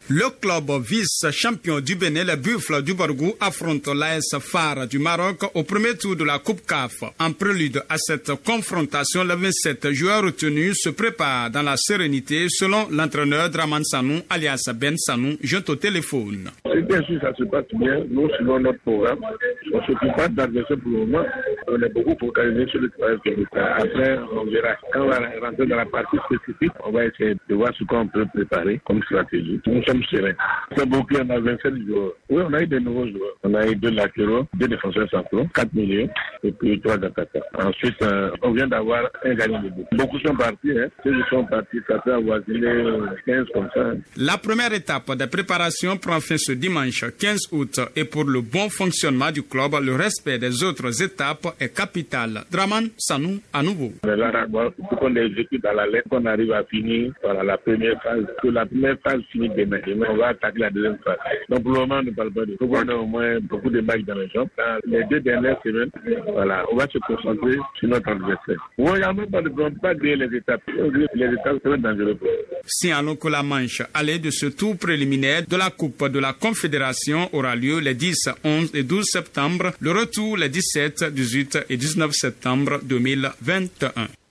Le club vice-champion du Bénin, les Buffles du Borgou, affronte l'AS Phare du Maroc au premier tour de la Coupe CAF. En prélude à cette confrontation, les 27 joueurs retenus se préparent dans la sérénité selon l'entraîneur Draman Sanou, alias Ben Sanou, joint au téléphone. Bien sûr, ça se passe bien. Nous, selon notre programme, on ne s'occupe pas d'adversaire pour le moment. On est beaucoup focalisé sur le travail de l'État. Après, on verra. Quand on va rentrer dans la partie spécifique, on va essayer de voir ce qu'on peut préparer comme stratégie. Nous sommes sereins. C'est beaucoup, on a 27 joueurs. Oui, on a eu des nouveaux joueurs. On a eu 2 latéraux, 2 défenseurs centraux, 4 milieux et puis 3 attaquants. Ensuite, on vient d'avoir un gardien de but. Beaucoup sont partis. Ceux qui sont partis, ça peut avoisiner 15 comme ça. La première étape des préparations prend fin ce dimanche 15 août et pour le bon fonctionnement du club, le respect des autres étapes est capital. Draman Sanou, à nouveau. Là, il faut qu'on exécute à la lettre, qu'on arrive à finir la première phase. Que la première phase finit demain. Demain, on va attaquer la deuxième phase. Donc pour le moment, on ne parle pas de tout. On a au moins beaucoup de matchs dans les jambes. Dans les 2 dernières semaines, on va se concentrer sur notre adversaire. On n'a même pas de problème, pas griller les étapes. Les étapes seront dangereuses. Signalons que la manche allée de ce tour préliminaire de la Coupe de la Confédération aura lieu les 10, 11 et 12 septembre. Le retour les 17, 18 et 19 septembre 2021.